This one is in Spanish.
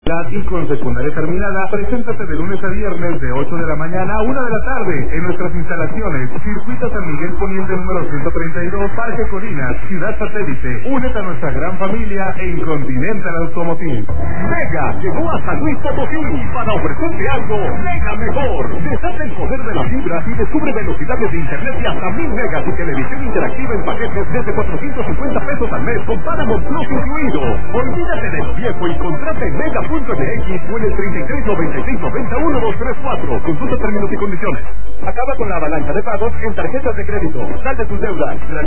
Y con secundaria terminada, preséntate de lunes a viernes de 8 de la mañana a 1 de la tarde en nuestras instalaciones. Circuito San Miguel Poniente número 132, Parque Colinas, Ciudad Satélite. Únete a nuestra gran familia en Continental Automotive. Mega llegó a San Luis Potosí para ofrecerte algo mega mejor. Desata el poder de la fibra y descubre velocidades de internet de hasta 1000 megas y televisión interactiva en paquetes desde 450 pesos al mes con Paramount Plus incluido. Olvídate de lo viejo y contrata en Mega.mx o en el 3396901234. Consulta términos y condiciones. Acaba con la avalancha de pagos en tarjetas de crédito. Sal de tus deudas.